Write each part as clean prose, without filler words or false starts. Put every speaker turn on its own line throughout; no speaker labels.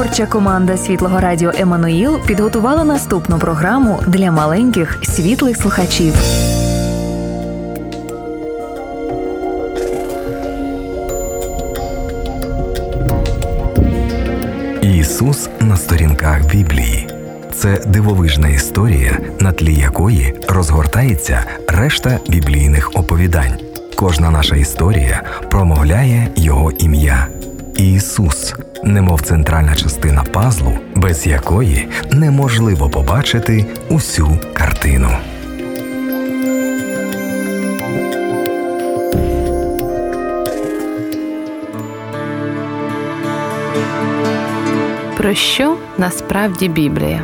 Творча команда Світлого Радіо «Еммануїл» підготувала наступну програму для маленьких світлих слухачів.
Ісус на сторінках Біблії. Це дивовижна історія, на тлі якої розгортається решта біблійних оповідань. Кожна наша історія промовляє Його ім'я. Ісус, немов центральна частина пазлу, без якої неможливо побачити усю картину.
Про що насправді Біблія?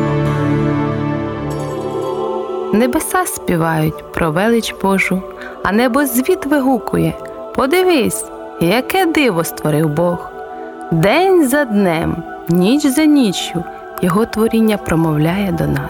Небеса співають про велич Божу, а небозвід вигукує: «Подивись, яке диво створив Бог!» День за днем, ніч за ніччю Його творіння промовляє до нас.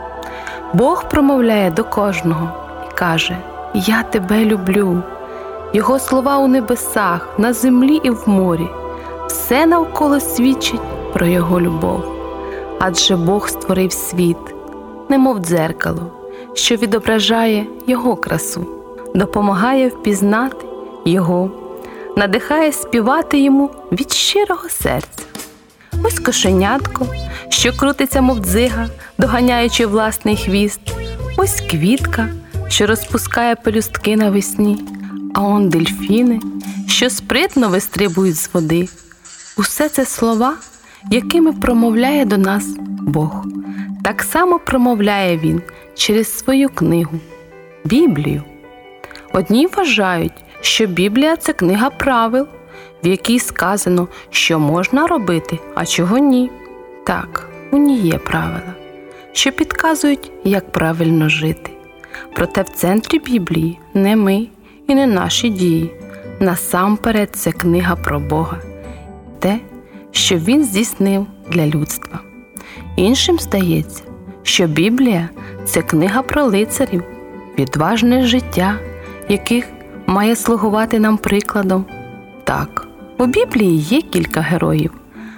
Бог промовляє до кожного і каже: «Я тебе люблю». Його слова у небесах, на землі і в морі. Все навколо свідчить про Його любов. Адже Бог створив світ, немов дзеркало, що відображає Його красу, допомагає впізнати Його, надихає співати Йому від щирого серця. Ось кошенятко, що крутиться, мов дзига, доганяючи власний хвіст. Ось квітка, що розпускає пелюстки навесні. А он дельфіни, що спритно вистрибують з води. Усе це слова, якими промовляє до нас Бог. Так само промовляє Він через свою книгу – Біблію. Одні вважають, що Біблія – це книга правил, в якій сказано, що можна робити, а чого ні. Так, у ній є правила, що підказують, як правильно жити. Проте в центрі Біблії не ми і не наші дії. Насамперед це книга про Бога. Те, що Він здійснив для людства. Іншим здається, що Біблія – це книга про лицарів, відважне життя, яких має слугувати нам прикладом. Так, у Біблії є кілька героїв,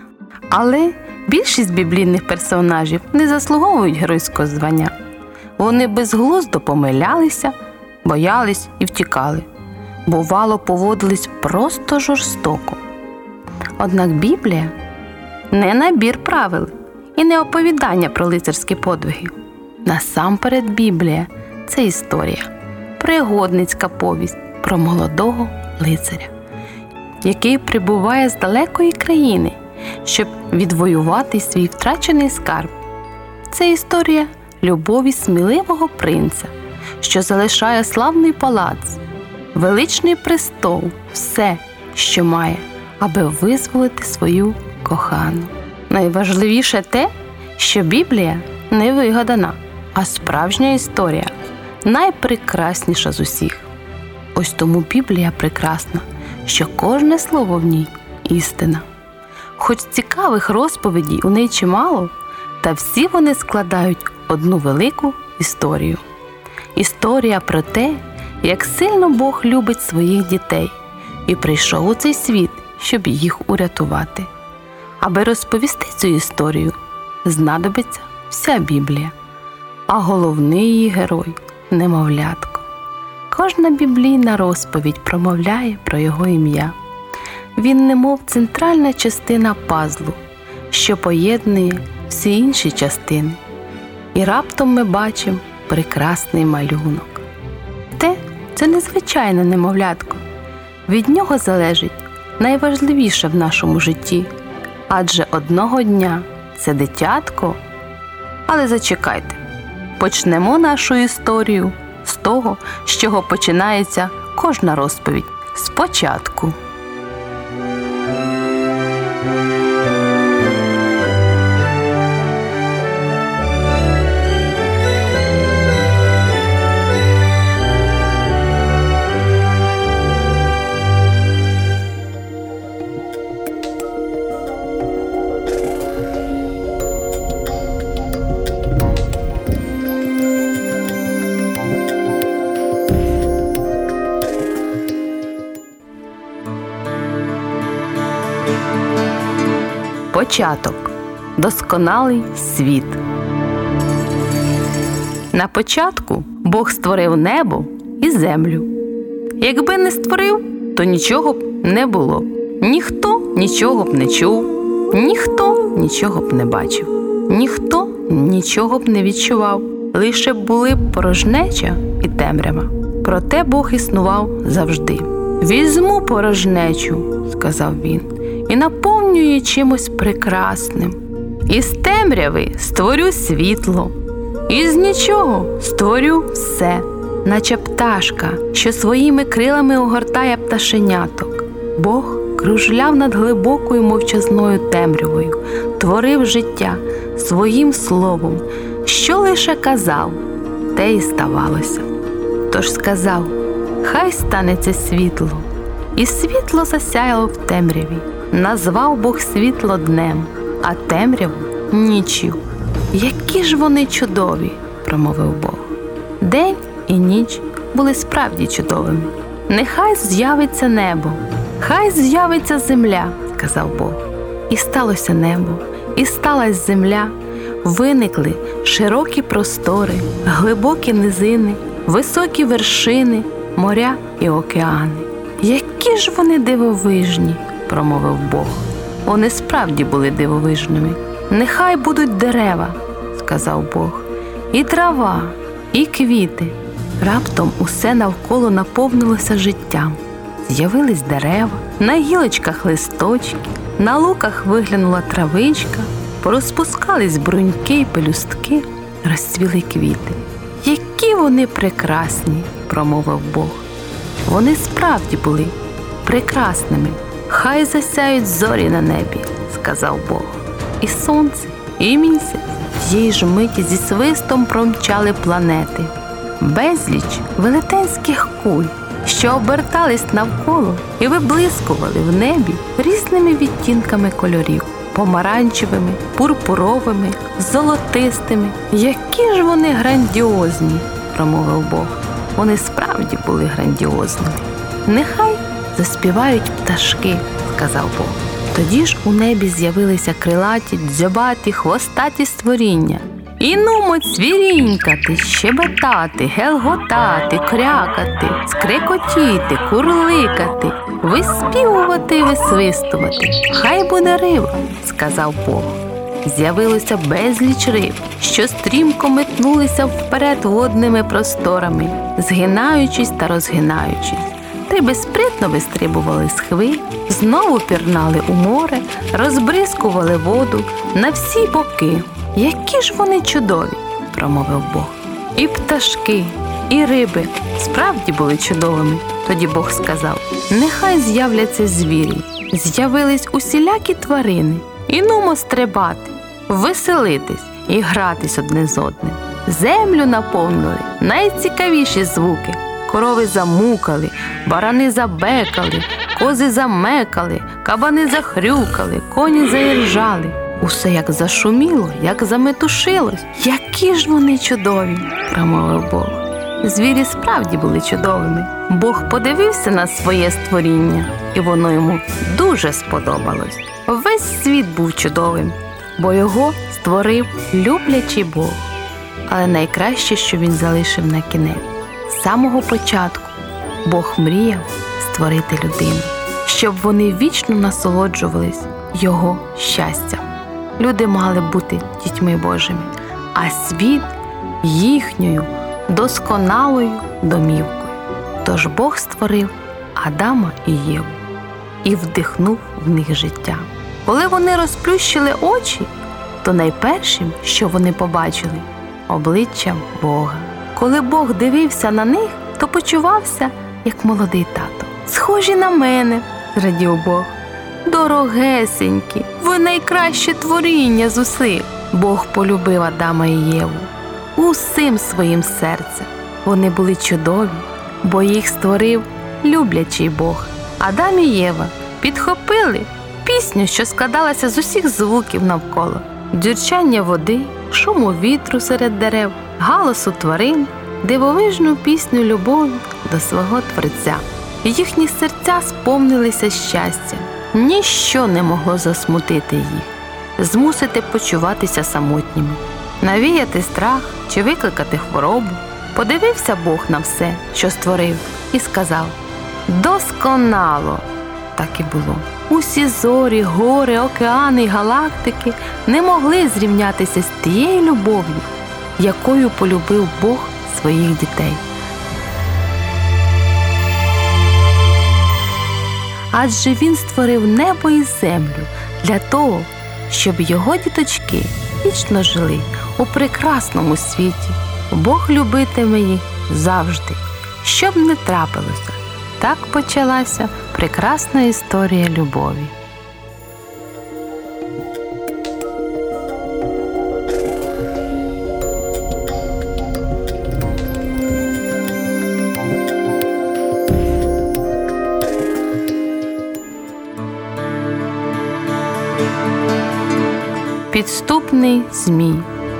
але більшість біблійних персонажів не заслуговують геройського звання. Вони безглуздо помилялися, боялись і втікали. Бувало, поводились просто жорстоко. Однак Біблія – не набір правил і не оповідання про лицарські подвиги. Насамперед Біблія – це історія, пригодницька повість про молодого лицаря, який прибуває з далекої країни, щоб відвоювати свій втрачений скарб. Це історія любові сміливого принца, що залишає славний палац, величний престол, все, що має, аби визволити свою кохану. Найважливіше те, що Біблія не вигадана, а справжня історія, найпрекрасніша з усіх. Ось тому Біблія прекрасна, що кожне слово в ній – істина. Хоч цікавих розповідей у неї чимало, та всі вони складають одну велику історію. Історія про те, як сильно Бог любить своїх дітей і прийшов у цей світ, щоб їх урятувати. Аби розповісти цю історію, знадобиться вся Біблія, а головний її герой – немовлятко. Кожна біблійна розповідь промовляє про його ім'я. Він немов центральна частина пазлу, що поєднує всі інші частини. І раптом ми бачимо прекрасний малюнок. Це незвичайне немовлятко. Від нього залежить найважливіше в нашому житті. Адже одного дня це дитятко. Але зачекайте, почнемо нашу історію з того, з чого починається кожна розповідь – спочатку. Початок. Досконалий світ. На початку Бог створив небо і землю. Якби не створив, то нічого б не було. Ніхто нічого б не чув, ніхто нічого б не бачив, ніхто нічого б не відчував. Лише були б порожнеча і темрява. Проте Бог існував завжди. «Візьму порожнечу», – сказав він, – «і наповню її чимось прекрасним. Із темряви створю світло, із нічого створю все». Наче пташка, що своїми крилами огортає пташеняток. Бог кружляв над глибокою мовчазною темрявою, творив життя своїм словом. Що лише казав, те і ставалося. Тож сказав: «Хай станеться світло». І світло засяяло в темряві. Назвав Бог світло днем, а темряву – ніччю. «Які ж вони чудові!» – промовив Бог. День і ніч були справді чудовими. «Нехай з'явиться небо, хай з'явиться земля», – сказав Бог. І сталося небо, і сталась земля. Виникли широкі простори, глибокі низини, високі вершини, моря і океани. «Які ж вони дивовижні!» – промовив Бог. Вони справді були дивовижними. «Нехай будуть дерева», – сказав Бог, – «і трава, і квіти». Раптом усе навколо наповнилося життям. З'явились дерева, на гілочках листочки, на луках виглянула травичка, порозпускались бруньки й пелюстки, розцвіли квіти. «Які вони прекрасні!» – промовив Бог. Вони справді були прекрасними. «Хай засяють зорі на небі», – сказав Бог. І сонце, і місяць тієї ж миті зі свистом промчали планети. Безліч велетенських куль, що обертались навколо і виблискували в небі різними відтінками кольорів – помаранчевими, пурпуровими, золотистими. «Які ж вони грандіозні!» – промовив Бог. Вони справді були грандіозними. «Нехай заспівають пташки», – сказав Бог. Тоді ж у небі з'явилися крилаті, дзьобаті, хвостаті створіння. І нумо цвірінькати, щебетати, гелготати, крякати, скрекотіти, курликати, виспівувати і висвистувати. «Хай буде риба», – сказав Бог. З'явилося безліч риб, що стрімко метнулися вперед водними просторами, згинаючись та розгинаючись. Риби спритно вистрибували з хвиль, знову пірнали у море, розбризкували воду на всі боки. «Які ж вони чудові!» – промовив Бог. І пташки, і риби справді були чудовими. Тоді Бог сказав: «Нехай з'являться звірі». З'явились усілякі тварини. І нумо стрибати, веселитись і гратись одне з одним. Землю наповнили найцікавіші звуки. Корови замукали, барани забекали, кози замекали, кабани захрюкали, коні заіржали. Усе як зашуміло, як заметушилось. «Які ж вони чудові!» – промовив Бог. Звірі справді були чудовими. Бог подивився на своє створіння, і воно йому дуже сподобалось. Весь світ був чудовим, бо його створив люблячий Бог. Але найкраще, що він залишив на кінець. З самого початку Бог мріяв створити людину, щоб вони вічно насолоджувались його щастям. Люди мали бути дітьми Божими, а світ – їхньою досконалою домівкою. Тож Бог створив Адама і Єву і вдихнув в них життя. Коли вони розплющили очі, то найпершим, що вони побачили – обличчя Бога. Коли Бог дивився на них, то почувався, як молодий тато. «Схожі на мене», – зрадів Бог. «Дорогесенькі, ви найкраще творіння з усіх». Бог полюбив Адама і Єву усім своїм серцем. Вони були чудові, бо їх створив люблячий Бог. Адам і Єва підхопили пісню, що складалася з усіх звуків навколо. Дзюрчання води, шуму вітру серед дерев, галасу тварин, дивовижну пісню любові до свого Творця. Їхні серця сповнилися щастям. Ніщо не могло засмутити їх. змусити почуватися самотніми, навіяти страх чи викликати хворобу. Подивився Бог на все, що створив, і сказав: «Досконало!» Так і було. Усі зорі, гори, океани й галактики не могли зрівнятися з тією любов'ю, якою полюбив Бог своїх дітей. Адже Він створив небо і землю для того, щоб його діточки вічно жили у прекрасному світі. Бог любитиме їх завжди, що б не трапилося. Так почалася прекрасна історія любові. Підступний змій.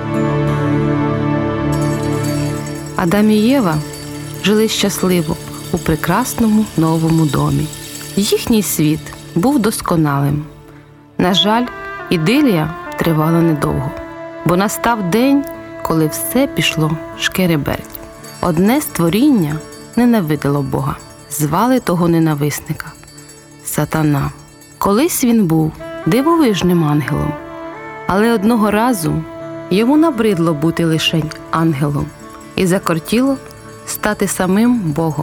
Адам і Єва жили щасливо у прекрасному новому домі. Їхній світ був досконалим. На жаль, ідилія тривала недовго, бо настав день, коли все пішло шкереберть. Одне створіння ненавиділо Бога. Звали того ненависника – Сатана. Колись він був дивовижним ангелом, але одного разу йому набридло бути лишень ангелом і закортіло стати самим Богом.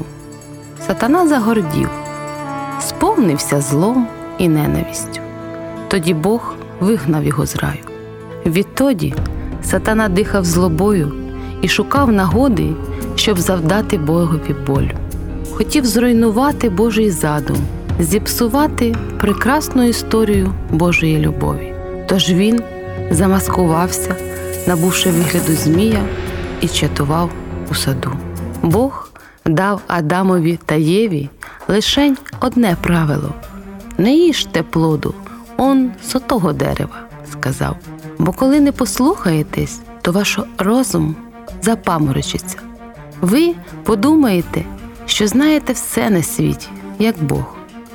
Сатана загордів, сповнився злом і ненавистю. Тоді Бог вигнав його з раю. Відтоді Сатана дихав злобою і шукав нагоди, щоб завдати Богові болю. Хотів зруйнувати Божий задум, зіпсувати прекрасну історію Божої любові. Тож він замаскувався, набувши вигляду змія, і чатував у саду. Бог дав Адамові та Єві лишень одне правило – не їжте плоду он з отого дерева, сказав. Бо коли не послухаєтесь, то ваш розум запаморочиться. Ви подумаєте, що знаєте все на світі, як Бог.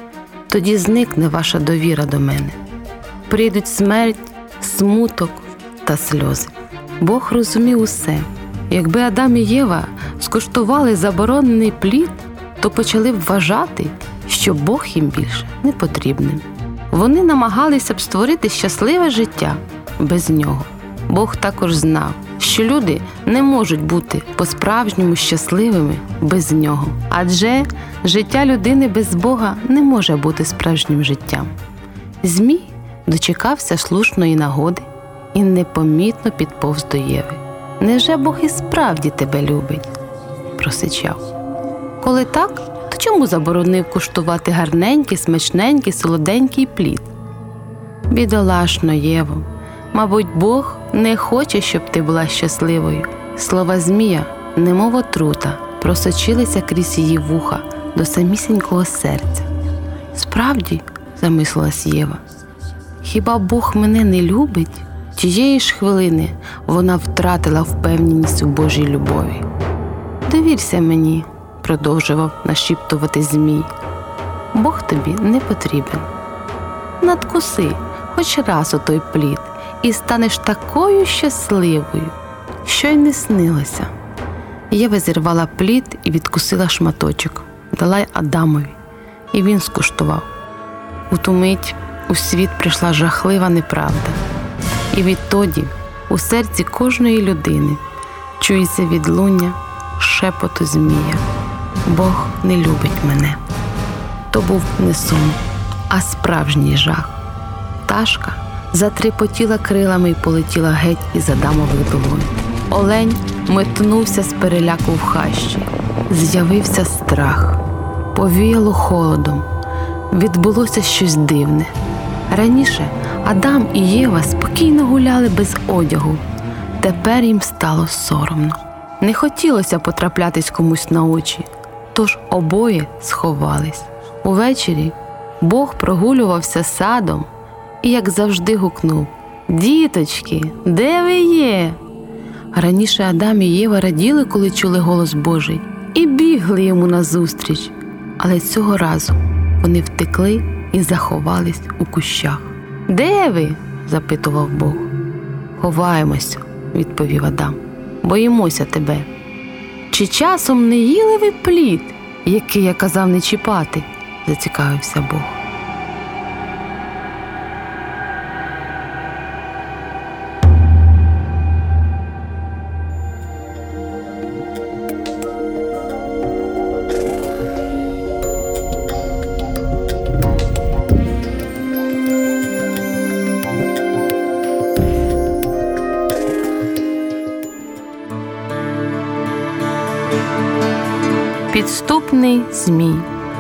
Тоді зникне ваша довіра до мене. Прийдуть смерть, смуток та сльози. Бог розумів усе. Якби Адам і Єва скуштували заборонений плід, то почали б вважати, що Бог їм більше не потрібним. Вони намагалися б створити щасливе життя без нього. Бог також знав, що люди не можуть бути по-справжньому щасливими без нього. Адже життя людини без Бога не може бути справжнім життям. Змій дочекався слушної нагоди і непомітно підповз до Єви. «Невже Бог і справді тебе любить?» – просичав. «Коли так, то чому заборонив куштувати гарненький, смачненький, солоденький плід?» «Бідолашно, Єво, мабуть, Бог не хоче, щоб ти була щасливою». Слова змія, немов отрута, просочилися крізь її вуха до самісінького серця. «Справді?» – замислилась Єва. «Хіба Бог мене не любить?» Тієї ж хвилини вона втратила впевненість у Божій любові. «Довірся мені», – продовжував нашіптувати змій. «Бог тобі не потрібен. Надкуси хоч раз отой плід і станеш такою щасливою, що й не снилося». Єва зірвала плід і відкусила шматочок, дала Адамові, і він скуштував. У ту мить у світ прийшла жахлива неправда. І відтоді у серці кожної людини чується відлуння шепоту змія. «Бог не любить мене». То був не сон, а справжній жах. Пташка затрепотіла крилами і полетіла геть із Адамових долонь. Олень метнувся з переляку в хащі. З'явився страх. Повіяло холодом. Відбулося щось дивне. Раніше Адам і Єва спокійно гуляли без одягу. Тепер їм стало соромно. Не хотілося потраплятись комусь на очі, тож обоє сховались. Увечері Бог прогулювався садом і, як завжди, гукнув: «Діточки, де ви є?» Раніше Адам і Єва раділи, коли чули голос Божий, і бігли йому назустріч. Але цього разу вони втекли і заховались у кущах. «Де ви?» – запитував Бог. «Ховаємося», – відповів Адам. «Боїмося тебе». «Чи часом не їли ви плід, який я казав не чіпати?» – зацікавився Бог. Підступний змій.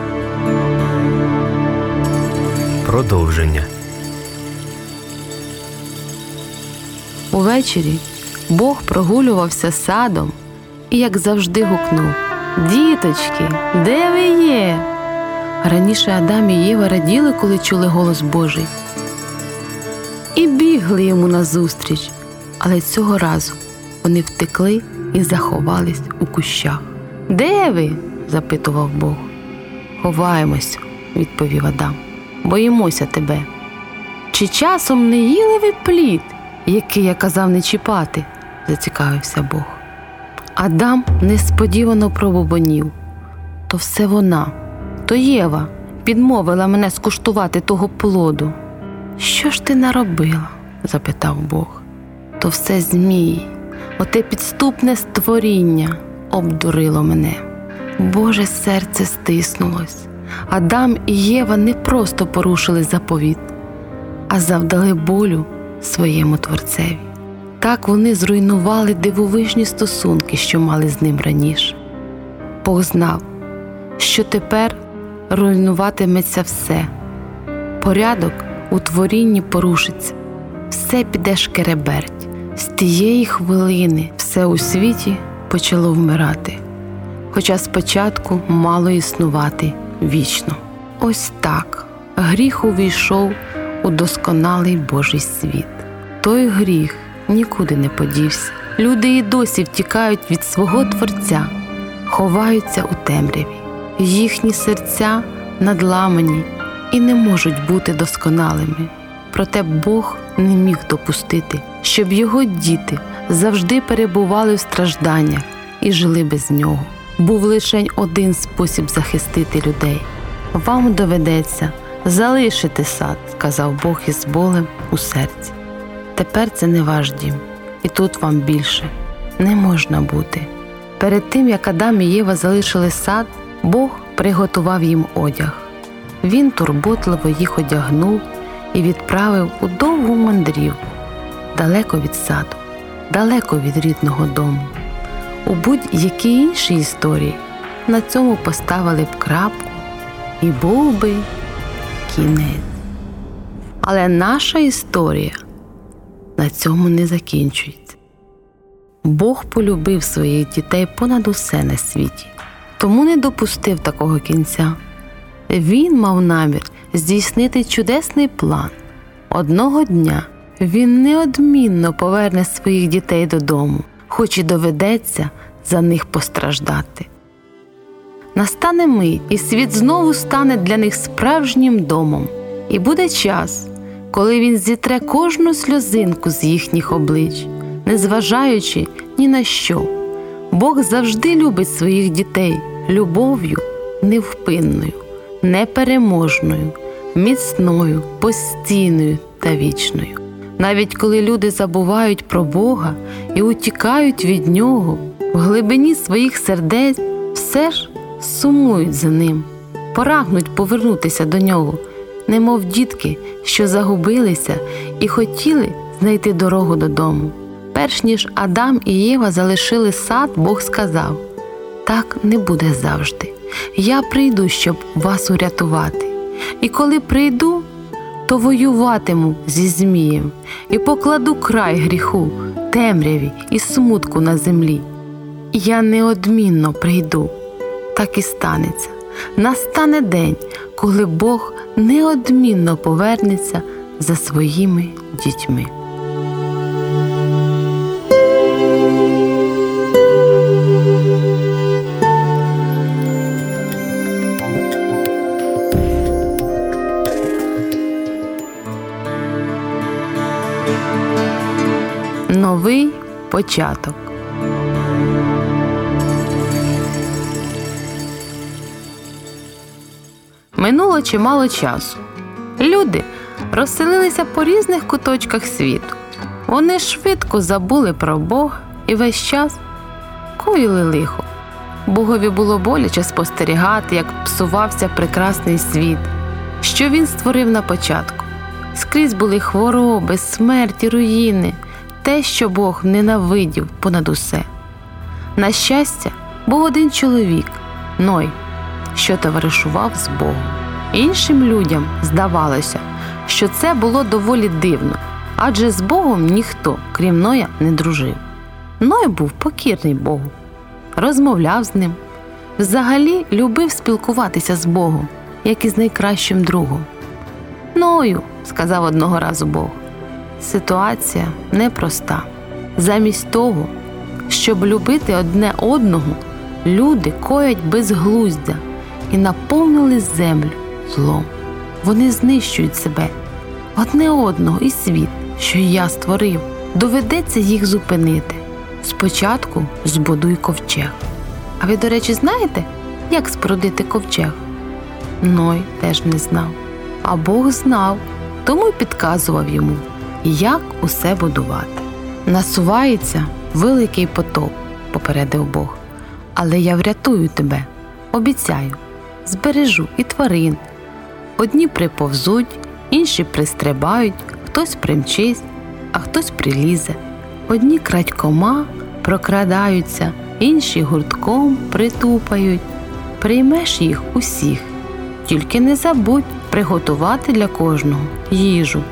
Продовження.
Увечері Бог прогулювався садом і, як завжди, гукнув: «Діточки, де ви є?» Раніше Адам і Єва раділи, коли чули голос Божий, і бігли йому назустріч, але цього разу вони втекли і заховались у кущах. «Де ви?» – запитував Бог. «Ховаємося», – відповів Адам. «Боїмося тебе». «Чи часом не їли ви плід, який я казав не чіпати?» – зацікавився Бог. Адам несподівано пробубонів: «То все вона, то Єва підмовила мене скуштувати того плоду». «Що ж ти наробила?» – запитав Бог. «То все змій, оте підступне створіння обдурило мене». Боже серце стиснулось. Адам і Єва не просто порушили заповіт, а завдали болю своєму Творцеві. Так вони зруйнували дивовижні стосунки, що мали з ним раніше. Бог знав, що тепер руйнуватиметься все. Порядок у творінні порушиться, все піде шкереберть. З тієї хвилини все у світі почало вмирати, хоча спочатку мало існувати вічно. Ось так гріх увійшов у досконалий Божий світ. Той гріх нікуди не подівся. Люди і досі втікають від свого Творця, ховаються у темряві. Їхні серця надламані і не можуть бути досконалими. Проте Бог не міг допустити, щоб його діти завжди перебували в стражданнях і жили без нього. Був лише один спосіб захистити людей. «Вам доведеться залишити сад», – сказав Бог із болем у серці. «Тепер це не ваш дім, і тут вам більше не можна бути». Перед тим, як Адам і Єва залишили сад, Бог приготував їм одяг. Він турботливо їх одягнув і відправив у довгу мандрівку, далеко від саду, далеко від рідного дому. У будь-якій іншій історії на цьому поставили б крапку і був би кінець. Але наша історія на цьому не закінчується. Бог полюбив своїх дітей понад усе на світі, тому не допустив такого кінця. Він мав намір здійснити чудесний план. Одного дня він неодмінно поверне своїх дітей додому, хоч і доведеться за них постраждати. Настане мить, і світ знову стане для них справжнім домом. І буде час, коли він зітре кожну сльозинку з їхніх облич, незважаючи ні на що. Бог завжди любить своїх дітей любов'ю невпинною, непереможною, міцною, постійною та вічною. Навіть коли люди забувають про Бога і утікають від Нього, в глибині своїх сердець все ж сумують за Ним, прагнуть повернутися до Нього, немов дітки, що загубилися і хотіли знайти дорогу додому. Перш ніж Адам і Єва залишили сад, Бог сказав: «Так не буде завжди. Я прийду, щоб вас урятувати. І коли прийду, то воюватиму зі змієм і покладу край гріху, темряві і смутку на землі. Я неодмінно прийду». Так і станеться. Настане день, коли Бог неодмінно повернеться за своїми дітьми. Новий початок. Минуло чимало часу. Люди розселилися по різних куточках світу. Вони швидко забули про Бога і весь час коїли лихо. Богові було боляче спостерігати, як псувався прекрасний світ, що він створив на початку. Скрізь були хвороби, смерті, руїни, те, що Бог ненавидів понад усе. На щастя, був один чоловік – Ной, що товаришував з Богом. Іншим людям здавалося, що це було доволі дивно, адже з Богом ніхто, крім Ноя, не дружив. Ной був покірний Богу, розмовляв з ним, взагалі любив спілкуватися з Богом, як із найкращим другом. «Ною», – сказав одного разу Бог, – «ситуація непроста. Замість того, щоб любити одне одного, люди коять безглуздя і наповнили землю злом. Вони знищують себе, одне одного і світ, що я створив. Доведеться їх зупинити. Спочатку збудуй ковчег». А ви, до речі, знаєте, як спорудити ковчег? Ной теж не знав. А Бог знав, тому й підказував йому, як усе будувати. «Насувається великий потоп», – попередив Бог. «Але я врятую тебе, обіцяю, збережу і тварин. Одні приповзуть, інші пристрибають, хтось примчись, а хтось прилізе. Одні крадькома прокрадаються, інші гуртком притупають. Приймеш їх усіх, тільки не забудь приготувати для кожного їжу».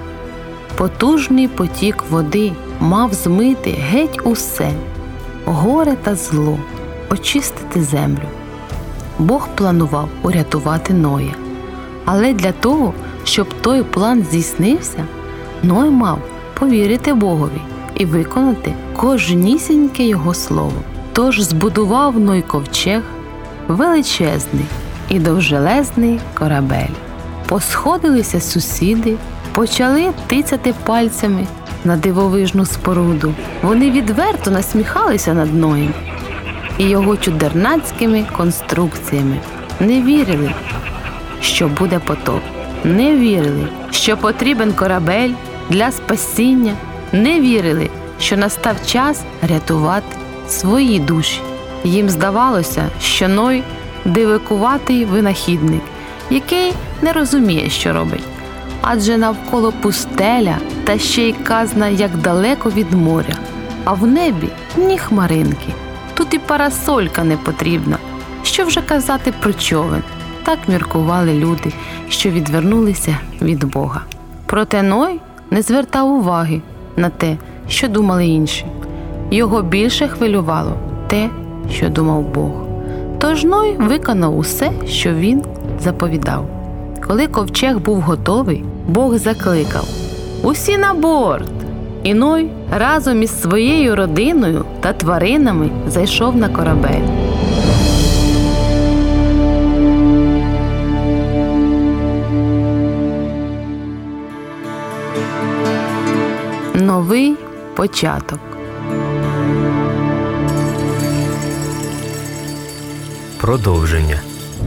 Потужний потік води мав змити геть усе, горе та зло, очистити землю. Бог планував урятувати Ноя. Але для того, щоб той план здійснився, Ной мав повірити Богові і виконати кожнісіньке його слово. Тож збудував Ной ковчег, величезний і довжелезний корабель. Посходилися сусіди, почали тицяти пальцями на дивовижну споруду. Вони відверто насміхалися над Ноєм і його чудернацькими конструкціями. Не вірили, що буде потоп. Не вірили, що потрібен корабель для спасіння. Не вірили, що настав час рятувати свої душі. Їм здавалося, що Ной – дивакуватий винахідник, який не розуміє, що робить. Адже навколо пустеля та ще й казна, як далеко від моря. А в небі ні хмаринки. Тут і парасолька не потрібна. Що вже казати про човен? Так міркували люди, що відвернулися від Бога. Проте Ной не звертав уваги на те, що думали інші. Його більше хвилювало те, що думав Бог. Тож Ной виконав усе, що він заповідав. Коли ковчег був готовий, Бог закликав: «Усі на борт!» І Ной разом із своєю родиною та тваринами зайшов на корабель. Новий початок.
Продовження.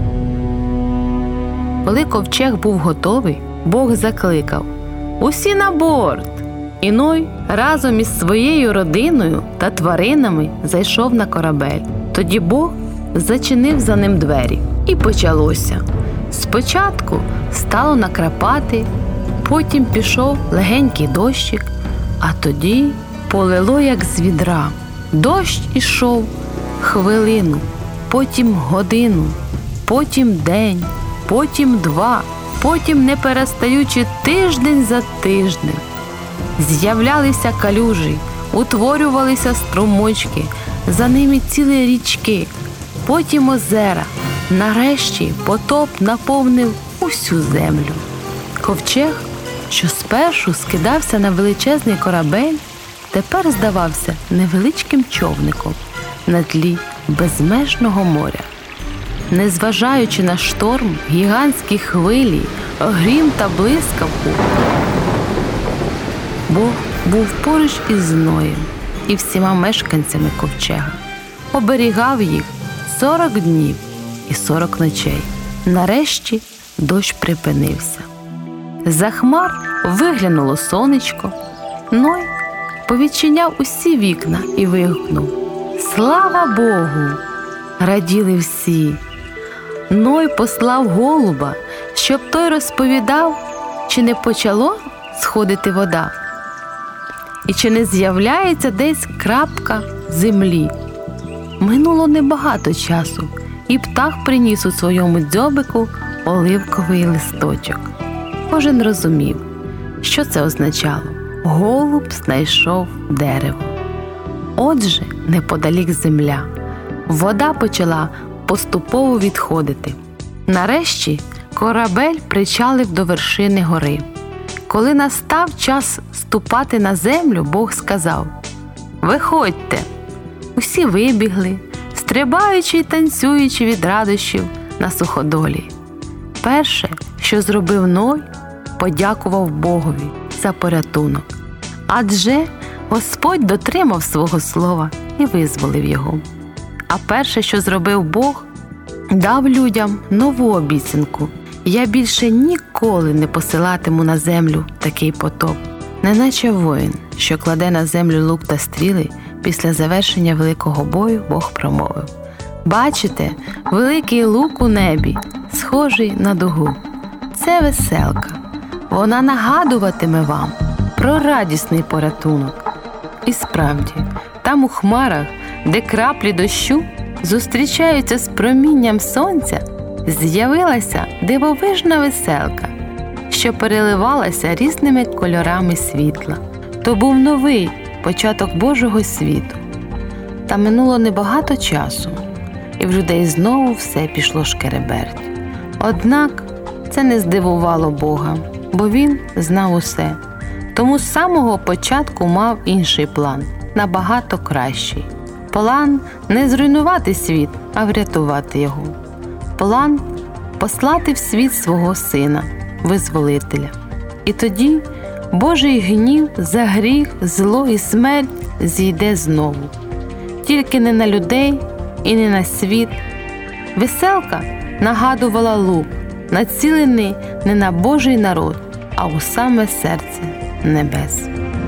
Коли ковчег був готовий, Бог закликав: «Усі на борт!» І Ной разом із своєю родиною та тваринами зайшов на корабель. Тоді Бог зачинив за ним двері. І почалося. Спочатку стало накрапати, потім пішов легенький дощик, а тоді полило, як з відра. Дощ ішов хвилину, потім годину, потім день, потім 2, потім не перестаючи тиждень за тижнем. З'являлися калюжі, утворювалися струмочки, за ними цілі річки, потім озера. Нарешті потоп наповнив усю землю. Ковчег, що спершу скидався на величезний корабель, тепер здавався невеличким човником на тлі безмежного моря. Незважаючи на шторм, гігантські хвилі, грім та блискавку, Бог був поруч із Ноєм і всіма мешканцями ковчега. Оберігав їх 40 днів і 40 ночей. Нарешті дощ припинився. За хмар виглянуло сонечко. Ной повідчиняв усі вікна і вигукнув: «Слава Богу!» Раділи всі. Ной послав голуба, щоб той розповідав, чи не почало сходити вода, і чи не з'являється десь крапка землі. Минуло небагато часу, і птах приніс у своєму дзьобику оливковий листочок. Кожен розумів, що це означало. Голуб знайшов дерево. Отже, неподалік земля. Вода почала поступово відходити. Нарешті корабель причалив до вершини гори. Коли настав час ступати на землю, Бог сказав: «Виходьте!» Усі вибігли, стрибаючи й танцюючи від радощів на суходолі. Перше, що зробив Ной, подякував Богові за порятунок. Адже Господь дотримав свого слова і визволив його. А перше, що зробив Бог, дав людям нову обіцянку: «Я більше ніколи не посилатиму на землю такий потоп». Неначе воїн, що кладе на землю лук та стріли, після завершення великого бою Бог промовив: «Бачите, великий лук у небі, схожий на дугу. Це веселка. Вона нагадуватиме вам про радісний порятунок». І справді, там у хмарах, де краплі дощу зустрічаються з промінням сонця, з'явилася дивовижна веселка, що переливалася різними кольорами світла. То був новий початок Божого світу. Та минуло небагато часу, і в людей знову все пішло шкереберть. Однак це не здивувало Бога, бо Він знав усе. Тому з самого початку мав інший план, набагато кращий. План не зруйнувати світ, а врятувати його. План послати в світ свого Сина, Визволителя. І тоді Божий гнів за гріх, зло і смерть зійде знову. Тільки не на людей і не на світ. Веселка нагадувала лук, націлений не на Божий народ, а у саме серце небес.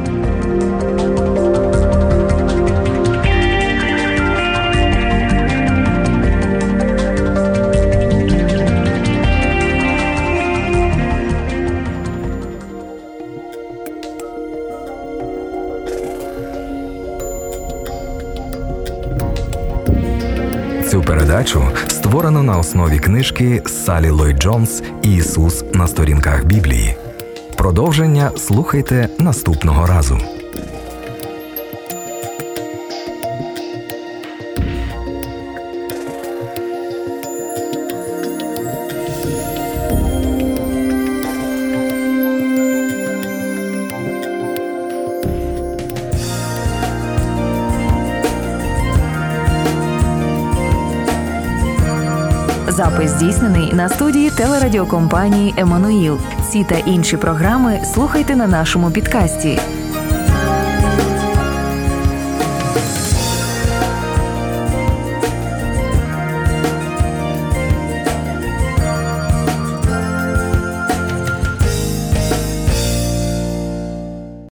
Цю передачу створено на основі книжки Саллі Ллойд Джонс «Ісус на сторінках Біблії». Продовження слухайте наступного разу.
Запис здійснений на студії телерадіокомпанії «Еммануїл». Ці та інші програми слухайте на нашому підкасті.